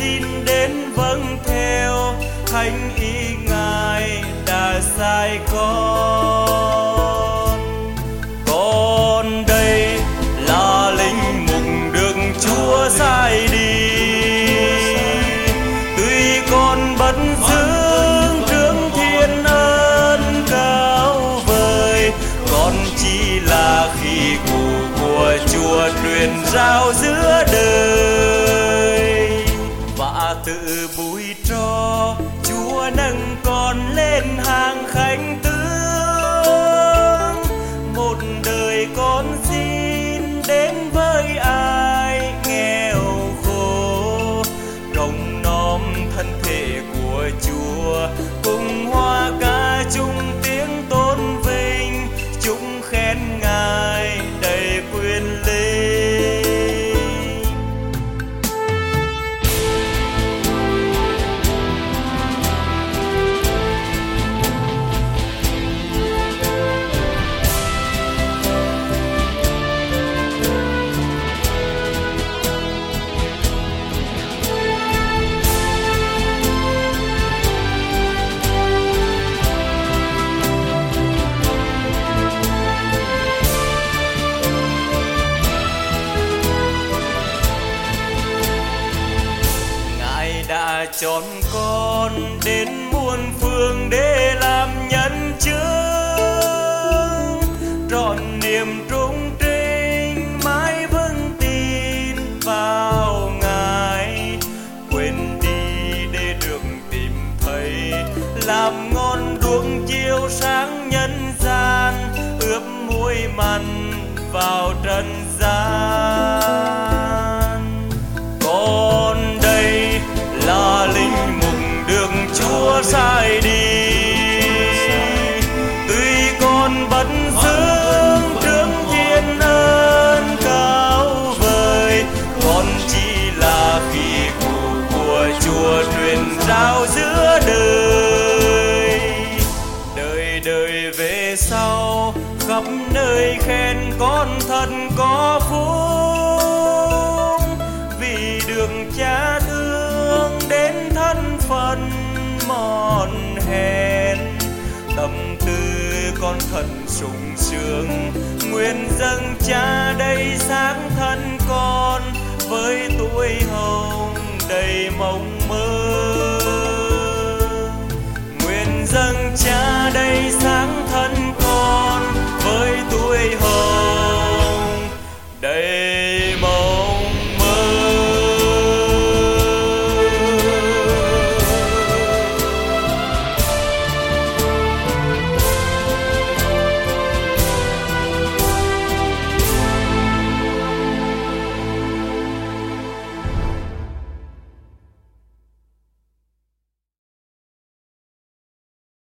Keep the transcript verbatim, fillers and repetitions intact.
xin đến vâng theo thánh ý Ngài đã sai con. Con đây là linh mục được Chúa sai đi, tuy con bất dưỡng trướng thiên ân cao vời, con chỉ là khí cụ của Chúa truyền rao giữa đời. Và tự bùi cho Chúa nâng con lên hàng khánh tướng, một đời con xin đến với ai nghèo khổ, rộng nom thân thể của Chúa, cùng hoa ca chung tiếng tôn vinh, chúng khen Ngài đầy quyền linh. Đã chọn con đến muôn phương để làm nhân chứng, trọn niềm trung trinh mãi vững tin vào Ngài, quên đi để được tìm thấy, làm ngon đuông chiếu sáng nhân gian, ướp muối mặn vào trần gian. Con đây là linh mục được Chúa sai đi, tuy con bất dưỡng trướng thiên ân cao vời, con chỉ là khí cụ của Chúa truyền rao giữa đời. Đời đời về sau khắp nơi khen con thật có phúc, vì được Cha thương đến thân phận mòn hèn. Tâm tư con thật sung sướng, nguyện dâng Cha đầy sáng thân con, với tuổi hồng đầy mong